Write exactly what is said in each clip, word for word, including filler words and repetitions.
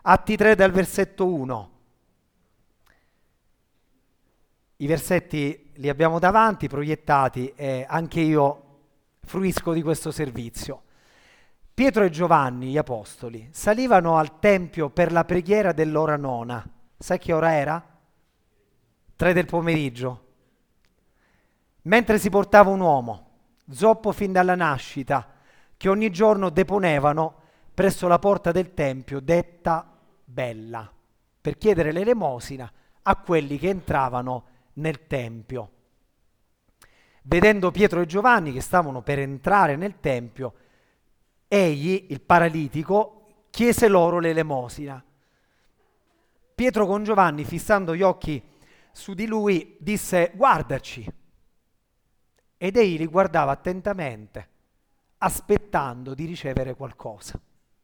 Atti tre dal versetto uno. I versetti li abbiamo davanti, proiettati, e anche io fruisco di questo servizio. Pietro e Giovanni, gli apostoli, salivano al Tempio per la preghiera dell'ora nona. Sai che ora era? Tre del pomeriggio. Mentre si portava un uomo, zoppo fin dalla nascita, che ogni giorno deponevano presso la porta del Tempio, detta Bella, per chiedere l'elemosina a quelli che entravano nel Tempio. Vedendo Pietro e Giovanni che stavano per entrare nel Tempio, egli, il paralitico, chiese loro l'elemosina. Pietro con Giovanni, fissando gli occhi su di lui, disse: guardaci. Ed egli li guardava attentamente, aspettando di ricevere qualcosa.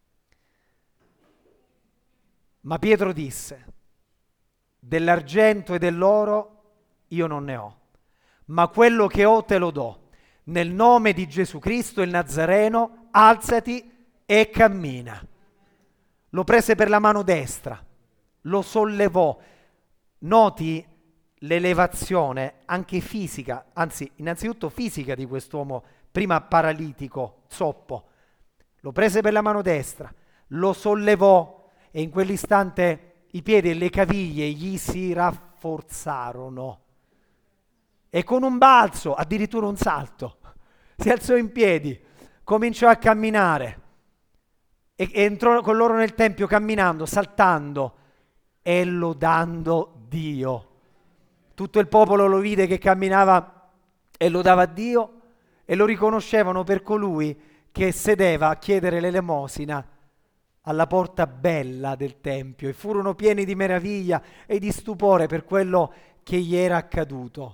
Ma Pietro disse: dell'argento e dell'oro io non ne ho, ma quello che ho te lo do. Nel nome di Gesù Cristo il Nazareno, alzati e cammina. Lo prese per la mano destra, lo sollevò. Noti l'elevazione anche fisica, anzi innanzitutto fisica di quest'uomo, prima paralitico, zoppo. Lo prese per la mano destra, lo sollevò e in quell'istante i piedi e le caviglie gli si rafforzarono. E con un balzo, addirittura un salto, si alzò in piedi, cominciò a camminare e entrò con loro nel Tempio camminando, saltando e lodando Dio. Tutto il popolo lo vide che camminava e lodava Dio e lo riconoscevano per colui che sedeva a chiedere l'elemosina alla porta bella del Tempio, e furono pieni di meraviglia e di stupore per quello che gli era accaduto.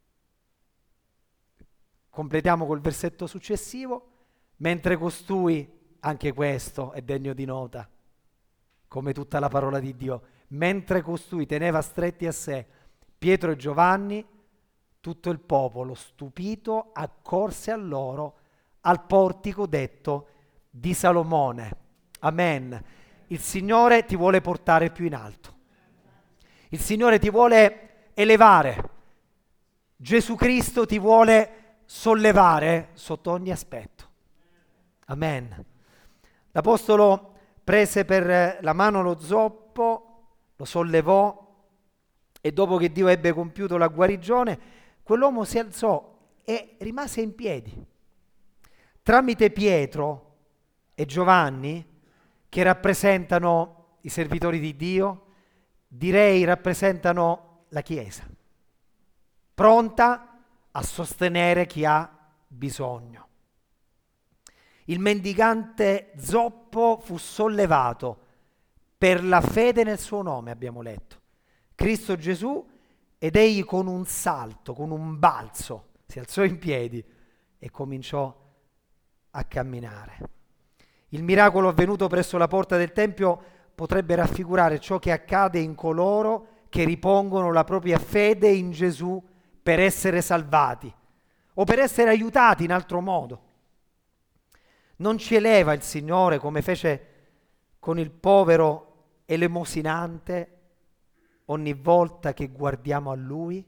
Completiamo col versetto successivo. Mentre costui, anche questo è degno di nota, come tutta la parola di Dio, mentre costui teneva stretti a sé Pietro e Giovanni, tutto il popolo, stupito, accorse a loro al portico detto di Salomone. Amen. Il Signore ti vuole portare più in alto. Il Signore ti vuole elevare. Gesù Cristo ti vuole sollevare sotto ogni aspetto. Amen. L'Apostolo prese per la mano lo zoppo, lo sollevò, e dopo che Dio ebbe compiuto la guarigione, quell'uomo si alzò e rimase in piedi. Tramite Pietro e Giovanni, che rappresentano i servitori di Dio, direi rappresentano la Chiesa, pronta a sostenere chi ha bisogno. Il mendicante zoppo fu sollevato per la fede nel suo nome, abbiamo letto, Cristo Gesù, ed egli con un salto, con un balzo, si alzò in piedi e cominciò a camminare. Il miracolo avvenuto presso la porta del Tempio potrebbe raffigurare ciò che accade in coloro che ripongono la propria fede in Gesù per essere salvati o per essere aiutati in altro modo. Non ci eleva il Signore come fece con il povero elemosinante ogni volta che guardiamo a Lui?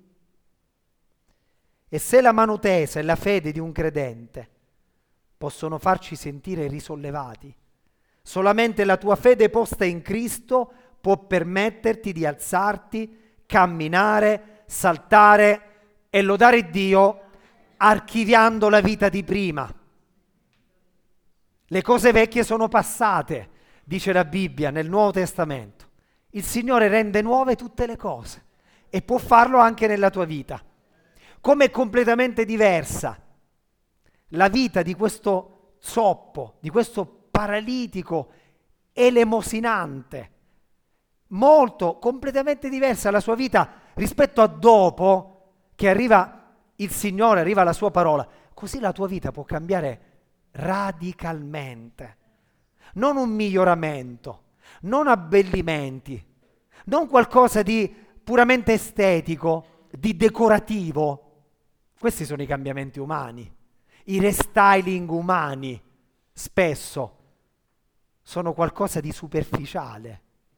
E se la mano tesa e la fede di un credente possono farci sentire risollevati, solamente la tua fede posta in Cristo può permetterti di alzarti, camminare, saltare e lodare Dio archiviando la vita di prima. Le cose vecchie sono passate, dice la Bibbia nel Nuovo Testamento. Il Signore rende nuove tutte le cose e può farlo anche nella tua vita. Come è completamente diversa la vita di questo zoppo, di questo paralitico elemosinante, molto, completamente diversa la sua vita rispetto a dopo che arriva il Signore, arriva la sua parola. Così la tua vita può cambiare radicalmente. Non un miglioramento, non abbellimenti, non qualcosa di puramente estetico, di decorativo. Questi sono i cambiamenti umani. I restyling umani spesso sono qualcosa di superficiale,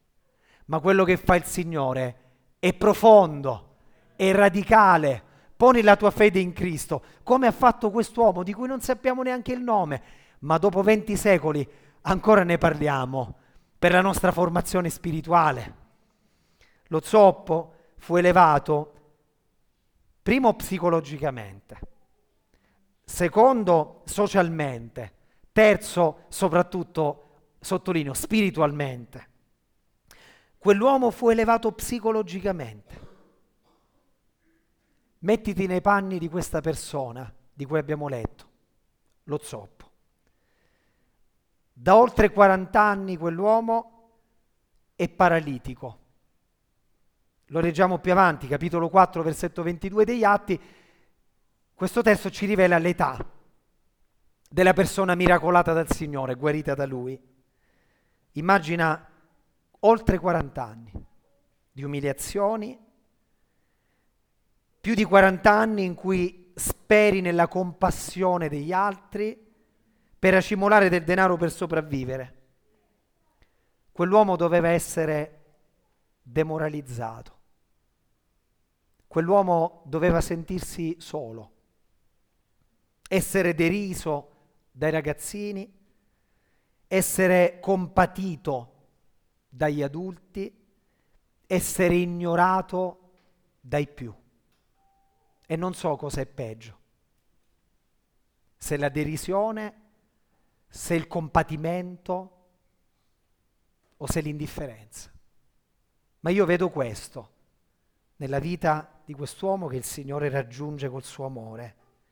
ma quello che fa il Signore è profondo, è radicale. Poni la tua fede in Cristo, come ha fatto quest'uomo di cui non sappiamo neanche il nome, ma dopo venti secoli ancora ne parliamo per la nostra formazione spirituale. Lo zoppo fu elevato primo psicologicamente, secondo socialmente, terzo soprattutto, sottolineo, spiritualmente. Quell'uomo fu elevato psicologicamente. Mettiti nei panni di questa persona di cui abbiamo letto, lo zoppo. Da oltre quaranta anni quell'uomo è paralitico. Lo leggiamo più avanti, capitolo quattro, versetto ventidue degli Atti. Questo testo ci rivela l'età della persona miracolata dal Signore, guarita da Lui. Immagina oltre quaranta anni di umiliazioni, più di quaranta anni in cui speri nella compassione degli altri per accumulare del denaro per sopravvivere. Quell'uomo doveva essere demoralizzato. Quell'uomo doveva sentirsi solo, essere deriso dai ragazzini, essere compatito dagli adulti, essere ignorato dai più. E non so cosa è peggio, se la derisione, se il compatimento o se l'indifferenza. Ma io vedo questo nella vita di quest'uomo che il Signore raggiunge col suo amore.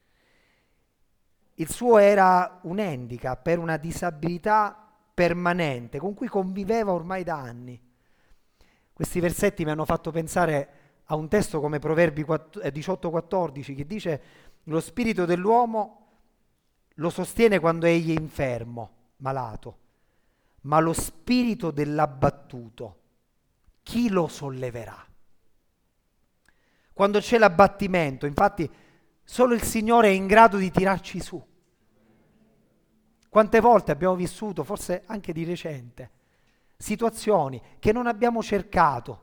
Il suo era un handicap, per una disabilità permanente con cui conviveva ormai da anni. Questi versetti mi hanno fatto pensare a un testo come Proverbi diciotto quattordici che dice: lo spirito dell'uomo lo sostiene quando egli è infermo, malato, ma lo spirito dell'abbattuto, chi lo solleverà? Quando c'è l'abbattimento, infatti, solo il Signore è in grado di tirarci su. Quante volte abbiamo vissuto, forse anche di recente, situazioni che non abbiamo cercato,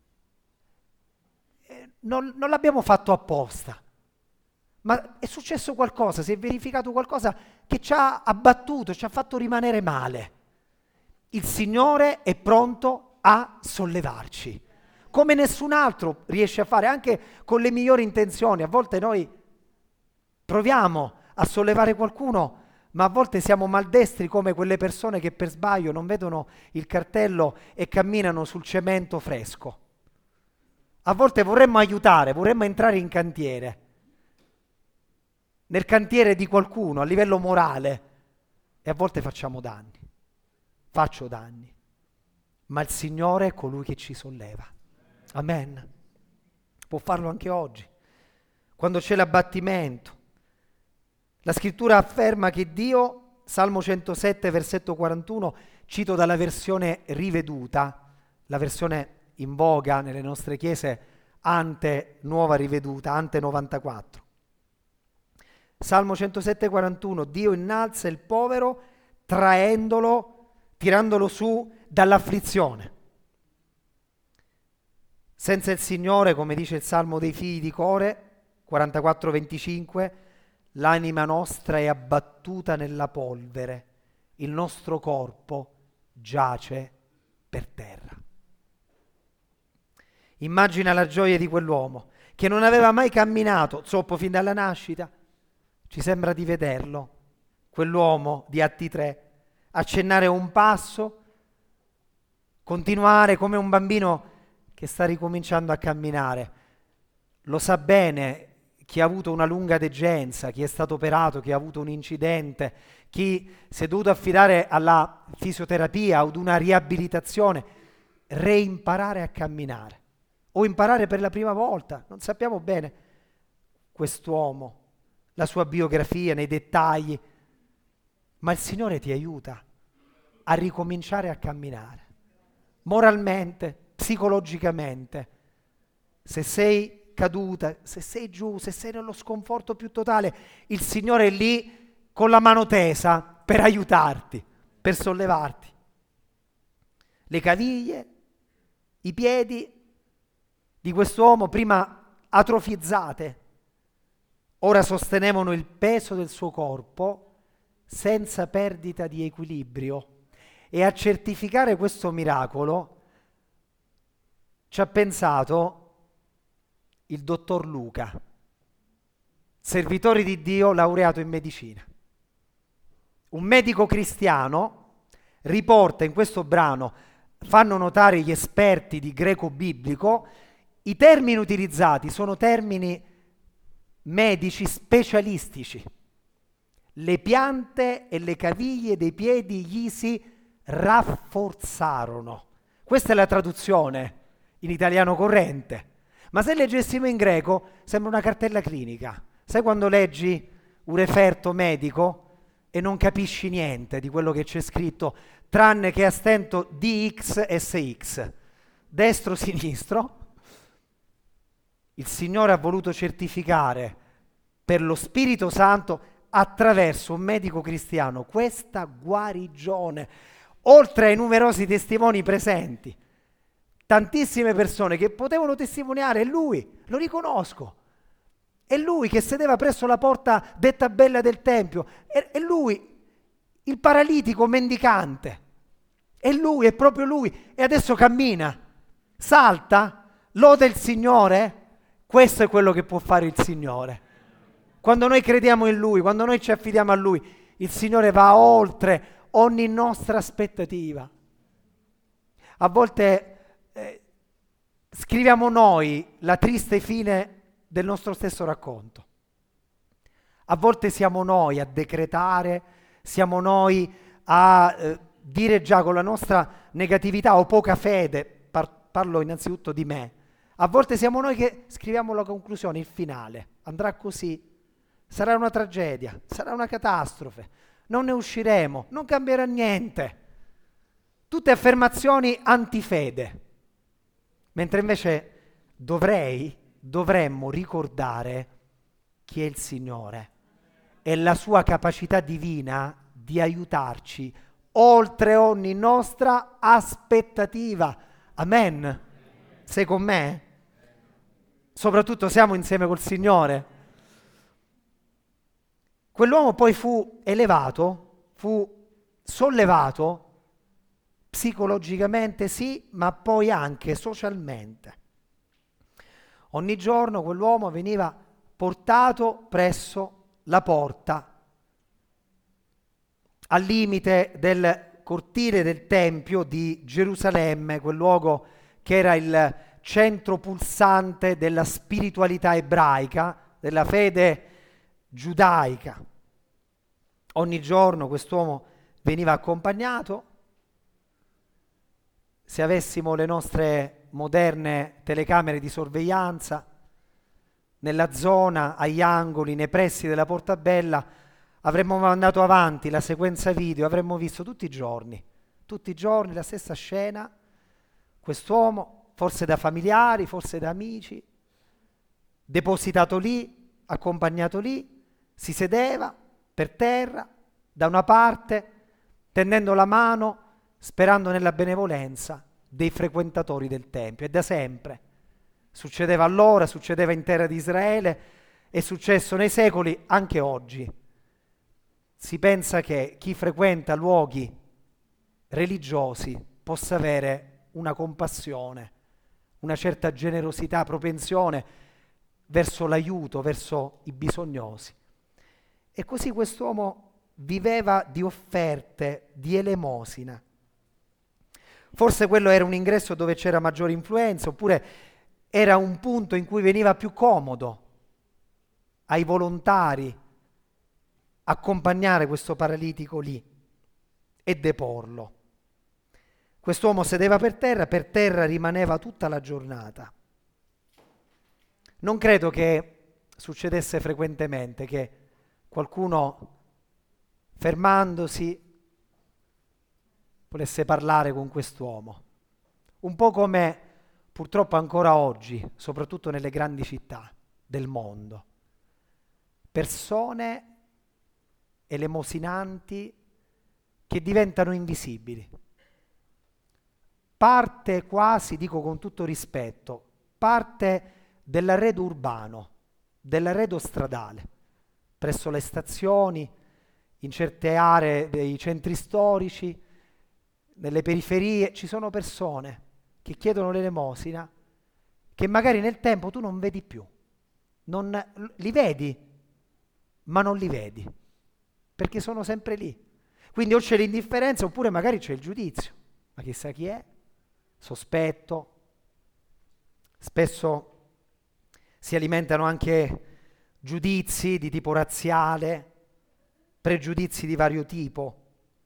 non, non l'abbiamo fatto apposta, ma è successo qualcosa, si è verificato qualcosa che ci ha abbattuto, ci ha fatto rimanere male. Il Signore è pronto a sollevarci, come nessun altro riesce a fare, anche con le migliori intenzioni. A volte noi proviamo a sollevare qualcuno, ma a volte siamo maldestri come quelle persone che per sbaglio non vedono il cartello e camminano sul cemento fresco. A volte vorremmo aiutare, vorremmo entrare in cantiere, nel cantiere di qualcuno a livello morale, e a volte facciamo danni, faccio danni, ma il Signore è colui che ci solleva. Amen. Può farlo anche oggi, quando c'è l'abbattimento. La scrittura afferma che Dio, Salmo centosette, versetto quarantuno, cito dalla versione riveduta, la versione in voga nelle nostre chiese, ante nuova riveduta, ante novantaquattro. Salmo centosette quarantuno, Dio innalza il povero traendolo, tirandolo su dall'afflizione. Senza il Signore, come dice il Salmo dei figli di Core, quarantaquattro venticinque, l'anima nostra è abbattuta nella polvere, il nostro corpo giace per terra. Immagina la gioia di quell'uomo che non aveva mai camminato, zoppo fin dalla nascita. Ci sembra di vederlo, quell'uomo di Atti tre, accennare un passo, continuare come un bambino che sta ricominciando a camminare. Lo sa bene chi ha avuto una lunga degenza, chi è stato operato, chi ha avuto un incidente, chi si è dovuto affidare alla fisioterapia o ad una riabilitazione, reimparare a camminare o imparare per la prima volta. Non sappiamo bene quest'uomo, la sua biografia nei dettagli, ma il Signore ti aiuta a ricominciare a camminare, moralmente, psicologicamente. Se sei caduta, se sei giù, se sei nello sconforto più totale, il Signore è lì con la mano tesa per aiutarti, per sollevarti. Le caviglie I piedi di quest'uomo, prima atrofizzate, ora sostenevano il peso del suo corpo senza perdita di equilibrio. E a certificare questo miracolo ci ha pensato il dottor Luca, servitore di Dio laureato in medicina. Un medico cristiano riporta in questo brano, fanno notare gli esperti di greco biblico, i termini utilizzati sono termini medici specialistici. Le piante e le caviglie dei piedi gli si rafforzarono. Questa è la traduzione in italiano corrente. Ma se leggessimo in greco sembra una cartella clinica. Sai quando leggi un referto medico e non capisci niente di quello che c'è scritto, tranne che a stento D X S X, destro-sinistro? Il Signore ha voluto certificare per lo Spirito Santo attraverso un medico cristiano questa guarigione, oltre ai numerosi testimoni presenti. Tantissime persone che potevano testimoniare, è lui, lo riconosco. È lui che sedeva presso la porta detta bella del Tempio, è, è lui, il paralitico mendicante. È lui, è proprio lui. E adesso cammina, salta, loda il Signore. Questo è quello che può fare il Signore. Quando noi crediamo in Lui, quando noi ci affidiamo a Lui, il Signore va oltre ogni nostra aspettativa. A volte eh, scriviamo noi la triste fine del nostro stesso racconto. A volte siamo noi a decretare, siamo noi a eh, dire già con la nostra negatività o poca fede, par- parlo innanzitutto di me, a volte siamo noi che scriviamo la conclusione, il finale, andrà così, sarà una tragedia, sarà una catastrofe, non ne usciremo, non cambierà niente. Tutte affermazioni antifede, mentre invece dovrei, dovremmo ricordare chi è il Signore e la sua capacità divina di aiutarci oltre ogni nostra aspettativa. Amen? Sei con me? Soprattutto siamo insieme col Signore. Quell'uomo poi fu elevato, fu sollevato psicologicamente sì, ma poi anche socialmente. Ogni giorno quell'uomo veniva portato presso la porta, al limite del cortile del Tempio di Gerusalemme, quel luogo che era il centro pulsante della spiritualità ebraica, della fede giudaica. Ogni giorno quest'uomo veniva accompagnato. Se avessimo le nostre moderne telecamere di sorveglianza, nella zona, agli angoli, nei pressi della Portabella, avremmo mandato avanti la sequenza video, avremmo visto tutti i giorni, tutti i giorni la stessa scena, quest'uomo, forse da familiari, forse da amici, depositato lì, accompagnato lì, si sedeva per terra, da una parte, tendendo la mano, sperando nella benevolenza dei frequentatori del Tempio. E da sempre succedeva allora, succedeva in terra di Israele, è successo nei secoli, anche oggi. Si pensa che chi frequenta luoghi religiosi possa avere una compassione, una certa generosità, propensione verso l'aiuto, verso i bisognosi. E così quest'uomo viveva di offerte, di elemosina. Forse quello era un ingresso dove c'era maggiore influenza, oppure era un punto in cui veniva più comodo ai volontari accompagnare questo paralitico lì e deporlo. Quest'uomo sedeva per terra, per terra rimaneva tutta la giornata. Non credo che succedesse frequentemente che qualcuno, fermandosi, volesse parlare con quest'uomo. Un po' come purtroppo ancora oggi, soprattutto nelle grandi città del mondo. Persone elemosinanti che diventano invisibili. parte quasi, dico con tutto rispetto, parte dell'arredo urbano, dell'arredo stradale, presso le stazioni, in certe aree dei centri storici, nelle periferie, ci sono persone che chiedono l'elemosina che magari nel tempo tu non vedi più. Non, li vedi, ma non li vedi, perché sono sempre lì. Quindi o c'è l'indifferenza oppure magari c'è il giudizio. Ma chissà chi è? Sospetto. Spesso si alimentano anche giudizi di tipo razziale, pregiudizi di vario tipo.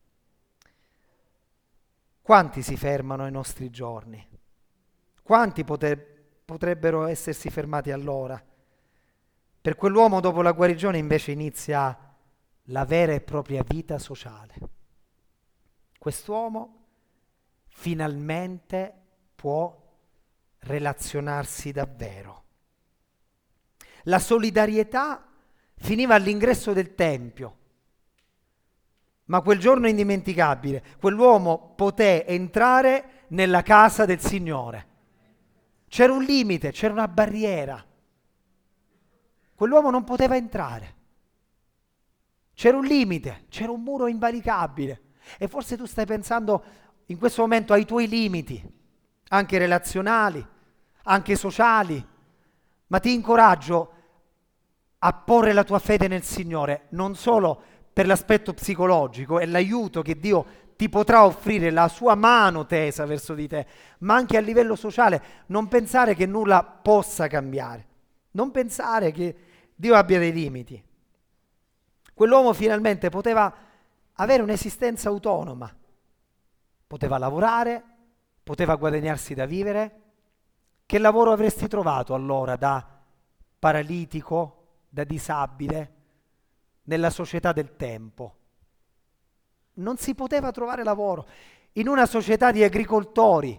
Quanti si fermano ai nostri giorni? Quanti pote- potrebbero essersi fermati allora? Per quell'uomo dopo la guarigione invece inizia la vera e propria vita sociale. Quest'uomo finalmente può relazionarsi davvero. La solidarietà finiva all'ingresso del tempio, ma quel giorno indimenticabile, quell'uomo poté entrare nella casa del Signore. C'era un limite, c'era una barriera. Quell'uomo non poteva entrare. C'era un limite, c'era un muro invalicabile. E forse tu stai pensando in questo momento ai tuoi limiti, anche relazionali, anche sociali, ma ti incoraggio a porre la tua fede nel Signore, non solo per l'aspetto psicologico e l'aiuto che Dio ti potrà offrire, la sua mano tesa verso di te, ma anche a livello sociale. Non pensare che nulla possa cambiare, non pensare che Dio abbia dei limiti. Quell'uomo finalmente poteva avere un'esistenza autonoma, poteva lavorare, poteva guadagnarsi da vivere. Che lavoro avresti trovato allora da paralitico, da disabile, nella società del tempo? Non si poteva trovare lavoro. In una società di agricoltori,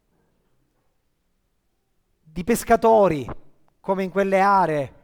di pescatori, come in quelle aree,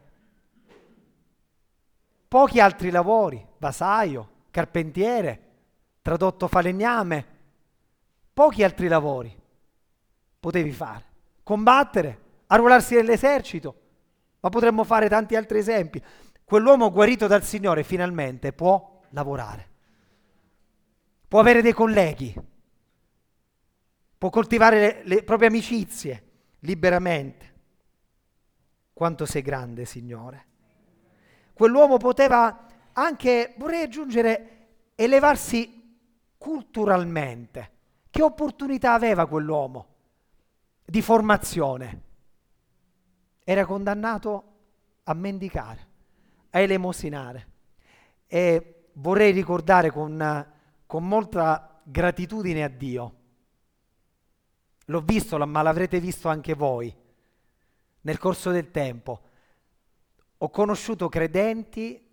pochi altri lavori, vasaio, carpentiere, tradotto falegname, pochi altri lavori potevi fare. Combattere, arruolarsi nell'esercito, ma potremmo fare tanti altri esempi. Quell'uomo guarito dal Signore finalmente può lavorare, può avere dei colleghi, può coltivare le, le proprie amicizie liberamente. Quanto sei grande, Signore. Quell'uomo poteva anche, vorrei aggiungere, elevarsi culturalmente. Che opportunità aveva quell'uomo di formazione? Era condannato a mendicare, a elemosinare. E vorrei ricordare con, con molta gratitudine a Dio. L'ho visto, ma l'avrete visto anche voi nel corso del tempo. Ho conosciuto credenti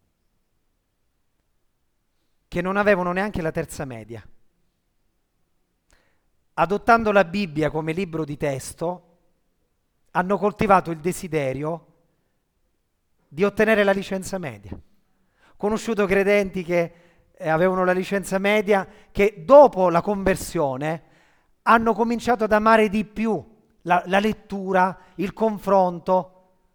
che non avevano neanche la terza media. Adottando la Bibbia come libro di testo, hanno coltivato il desiderio di ottenere la licenza media. Ho conosciuto credenti che eh, avevano la licenza media, che dopo la conversione hanno cominciato ad amare di più la, la lettura, il confronto,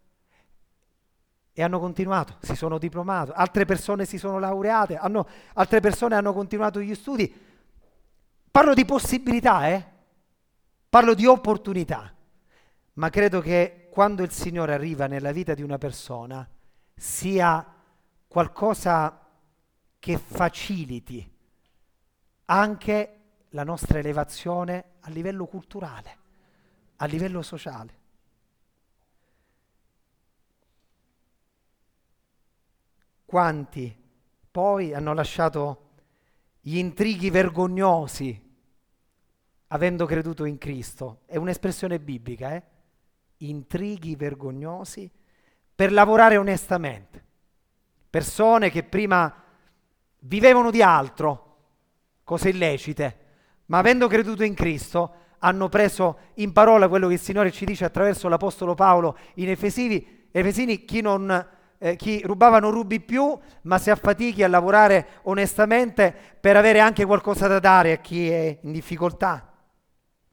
e hanno continuato, si sono diplomato, altre persone si sono laureate, hanno, altre persone hanno continuato gli studi. Parlo di possibilità, eh? Parlo di opportunità, ma credo che quando il Signore arriva nella vita di una persona sia qualcosa che faciliti anche la nostra elevazione a livello culturale, a livello sociale. Quanti poi hanno lasciato gli intrighi vergognosi avendo creduto in Cristo? È un'espressione biblica, eh? Intrighi vergognosi per lavorare onestamente. Persone che prima vivevano di altro, cose illecite, ma avendo creduto in Cristo hanno preso in parola quello che il Signore ci dice attraverso l'Apostolo Paolo in Efesini, Efesini chi non... Eh, chi rubava non rubi più, ma si affatichi a lavorare onestamente per avere anche qualcosa da dare a chi è in difficoltà.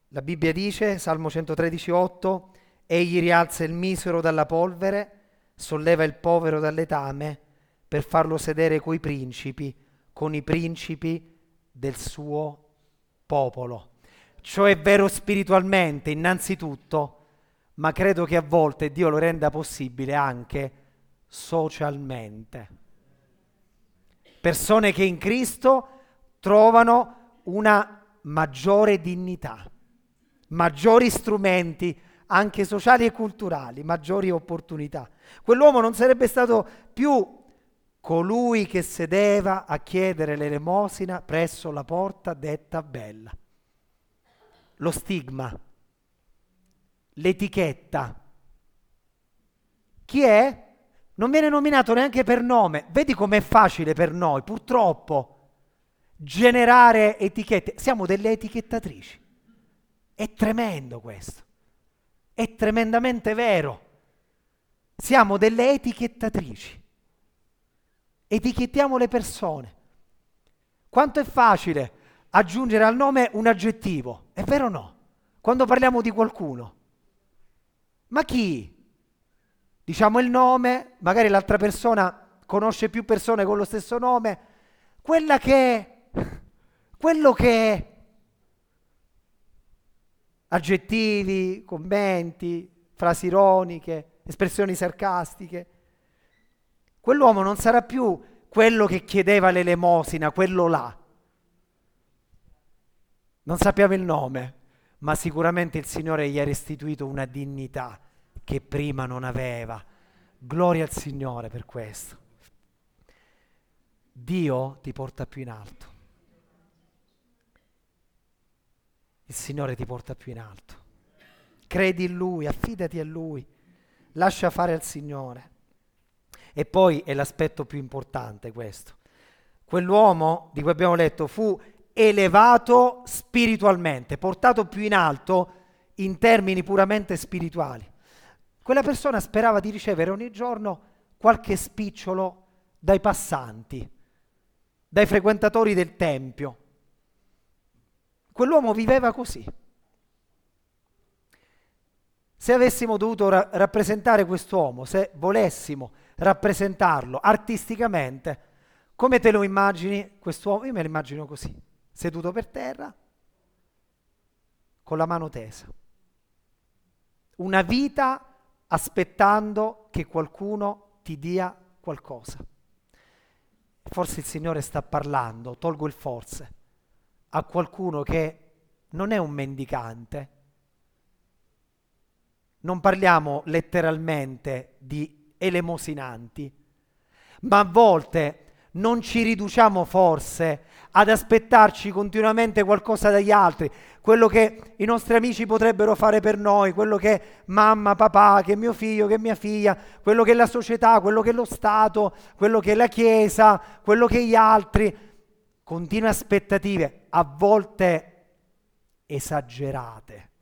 La Bibbia dice, Salmo centotredici, otto, egli rialza il misero dalla polvere, solleva il povero dal letame per farlo sedere coi principi, con i principi del suo popolo. Ciò è vero spiritualmente, innanzitutto, ma credo che a volte Dio lo renda possibile anche socialmente. Persone che in Cristo trovano una maggiore dignità, maggiori strumenti anche sociali e culturali, maggiori opportunità. Quell'uomo non sarebbe stato più colui che sedeva a chiedere l'elemosina presso la porta detta bella. Lo stigma, l'etichetta. Chi è? Non viene nominato neanche per nome. Vedi com'è facile per noi, purtroppo, generare etichette. Siamo delle etichettatrici. È tremendo questo. È tremendamente vero. Siamo delle etichettatrici. Etichettiamo le persone. Quanto è facile aggiungere al nome un aggettivo, è vero o no? Quando parliamo di qualcuno. Ma chi? Diciamo il nome, magari l'altra persona conosce più persone con lo stesso nome, quella che, quello che, aggettivi, commenti, frasi ironiche, espressioni sarcastiche. Quell'uomo non sarà più quello che chiedeva l'elemosina, quello là. Non sappiamo il nome, ma sicuramente il Signore gli ha restituito una dignità che prima non aveva. Gloria al Signore per questo. Dio ti porta più in alto. Il Signore ti porta più in alto. Credi in Lui, affidati a Lui, lascia fare al Signore. E poi è l'aspetto più importante questo. Quell'uomo di cui abbiamo letto fu elevato spiritualmente, portato più in alto in termini puramente spirituali. Quella persona sperava di ricevere ogni giorno qualche spicciolo dai passanti, dai frequentatori del Tempio. Quell'uomo viveva così. Se avessimo dovuto ra- rappresentare quest'uomo, se volessimo rappresentarlo artisticamente, come te lo immagini quest'uomo? Io me lo immagino così, seduto per terra, con la mano tesa. Una vita aspettando che qualcuno ti dia qualcosa. Forse il Signore sta parlando, tolgo il forse, a qualcuno che non è un mendicante. Non parliamo letteralmente di elemosinanti, ma a volte non ci riduciamo forse ad aspettarci continuamente qualcosa dagli altri, quello che i nostri amici potrebbero fare per noi, quello che mamma, papà, che mio figlio, che mia figlia, quello che la società, quello che lo Stato, quello che la Chiesa, quello che gli altri. Continue aspettative, a volte esagerate,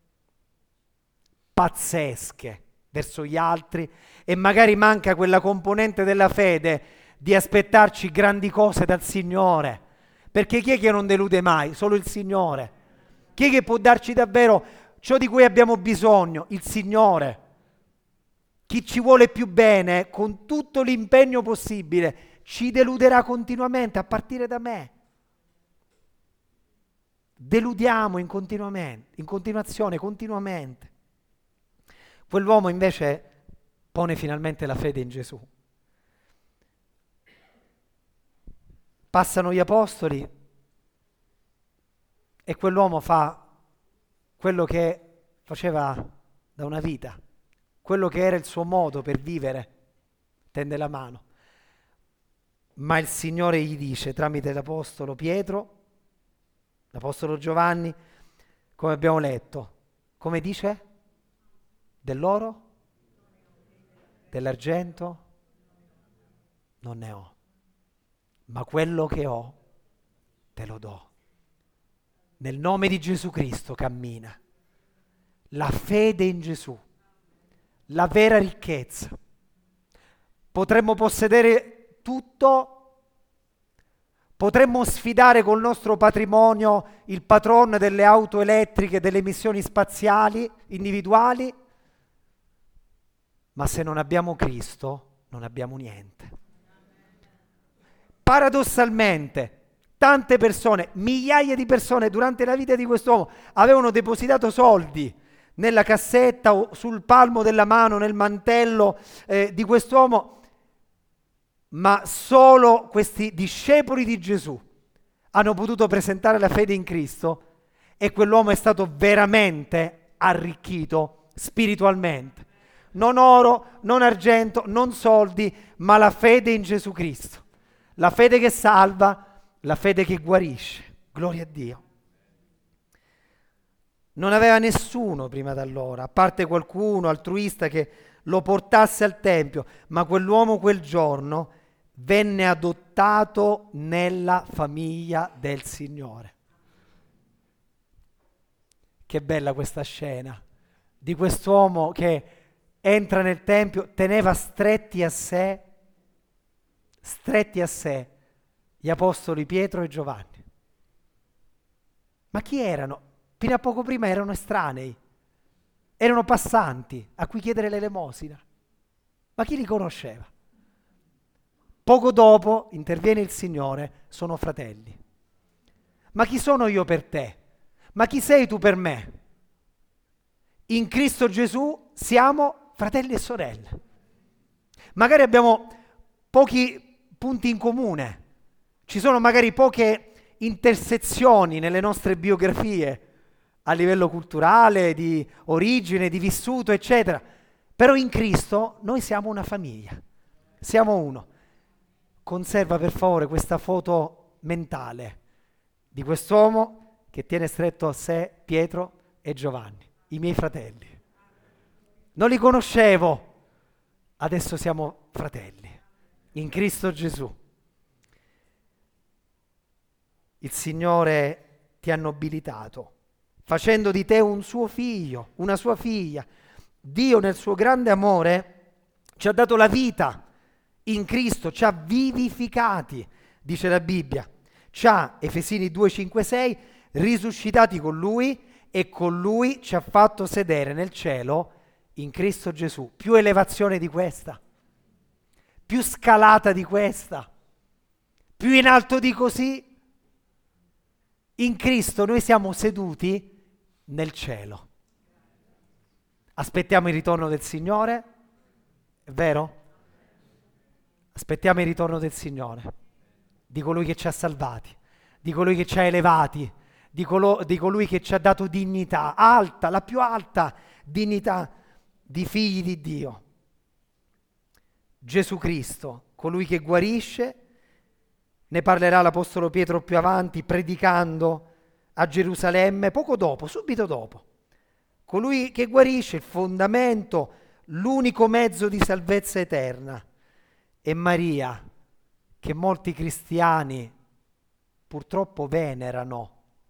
pazzesche verso gli altri, e magari manca quella componente della fede di aspettarci grandi cose dal Signore, perché chi è che non delude mai? Solo il Signore. Chi è che può darci davvero ciò di cui abbiamo bisogno? Il Signore. Chi ci vuole più bene, con tutto l'impegno possibile, ci deluderà continuamente, a partire da me. Deludiamo in, continuamente, in continuazione, continuamente. Quell'uomo invece pone finalmente la fede in Gesù. Passano gli apostoli e quell'uomo fa quello che faceva da una vita, quello che era il suo modo per vivere, tende la mano. Ma il Signore gli dice tramite l'apostolo Pietro, l'apostolo Giovanni, come abbiamo letto, come dice? Dell'oro? Dell'argento? Non ne ho, ma quello che ho te lo do. Nel nome di Gesù Cristo cammina. La fede in Gesù, la vera ricchezza. Potremmo possedere tutto, Potremmo sfidare col nostro patrimonio il patron delle auto elettriche, delle missioni spaziali individuali, ma se non abbiamo Cristo non abbiamo niente. Paradossalmente, tante persone, migliaia di persone durante la vita di quest'uomo avevano depositato soldi nella cassetta o sul palmo della mano, nel mantello eh, di quest'uomo, ma solo questi discepoli di Gesù hanno potuto presentare la fede in Cristo e quell'uomo è stato veramente arricchito spiritualmente. Non oro, non argento, non soldi, ma la fede in Gesù Cristo. La fede che salva, la fede che guarisce. Gloria a Dio. Non aveva nessuno prima da allora, a parte qualcuno altruista che lo portasse al Tempio, ma quell'uomo quel giorno venne adottato nella famiglia del Signore. Che bella questa scena di quest'uomo che entra nel Tempio, teneva stretti a sé, stretti a sé gli apostoli Pietro e Giovanni. Ma chi erano? Fino a poco prima erano estranei, erano passanti a cui chiedere l'elemosina. Ma chi li conosceva? Poco dopo interviene il Signore, sono fratelli. Ma chi sono io per te? Ma chi sei tu per me? In Cristo Gesù siamo fratelli e sorelle. Magari abbiamo pochi punti in comune, ci sono magari poche intersezioni nelle nostre biografie a livello culturale, di origine, di vissuto, eccetera. Però in Cristo noi siamo una famiglia, siamo uno. Conserva per favore questa foto mentale di quest'uomo che tiene stretto a sé Pietro e Giovanni, i miei fratelli. Non li conoscevo, adesso siamo fratelli, in Cristo Gesù. Il Signore ti ha nobilitato, facendo di te un suo figlio, una sua figlia. Dio nel suo grande amore ci ha dato la vita in Cristo, ci ha vivificati, dice la Bibbia. Ci ha, Efesini due, cinque, sei, risuscitati con Lui e con Lui ci ha fatto sedere nel cielo in Cristo Gesù. Più elevazione di questa, più scalata di questa, più in alto di così. In Cristo noi siamo seduti nel cielo. Aspettiamo il ritorno del Signore, è vero? Aspettiamo il ritorno del Signore, di colui che ci ha salvati, di colui che ci ha elevati, di, colo- di colui che ci ha dato dignità alta, la più alta dignità di figli di Dio. Gesù Cristo, colui che guarisce, ne parlerà l'Apostolo Pietro più avanti, predicando a Gerusalemme, poco dopo, subito dopo. Colui che guarisce, il fondamento, l'unico mezzo di salvezza eterna. E Maria, che molti cristiani purtroppo venerano,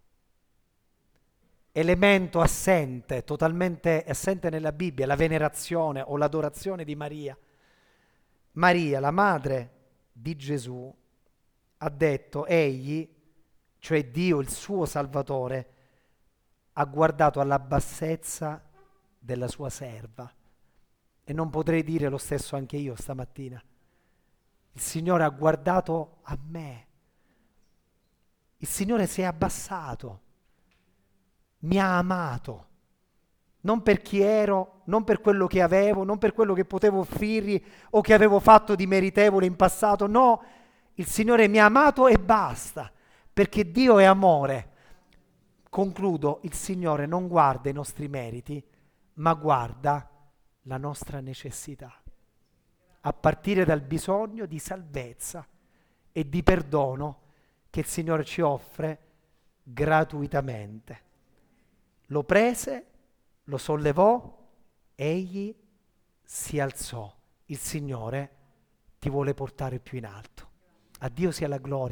elemento assente, totalmente assente nella Bibbia, la venerazione o l'adorazione di Maria. Maria, la madre di Gesù, ha detto, egli, cioè Dio, il suo Salvatore, ha guardato alla bassezza della sua serva. E non potrei dire lo stesso anche io stamattina. Il Signore ha guardato a me. Il Signore si è abbassato. Mi ha amato. Non per chi ero, non per quello che avevo, non per quello che potevo offrirgli o che avevo fatto di meritevole in passato. No, il Signore mi ha amato e basta. Perché Dio è amore. Concludo, il Signore non guarda i nostri meriti, ma guarda la nostra necessità. A partire dal bisogno di salvezza e di perdono che il Signore ci offre gratuitamente. Lo prese, lo sollevò, egli si alzò. Il Signore ti vuole portare più in alto. A Dio sia la gloria.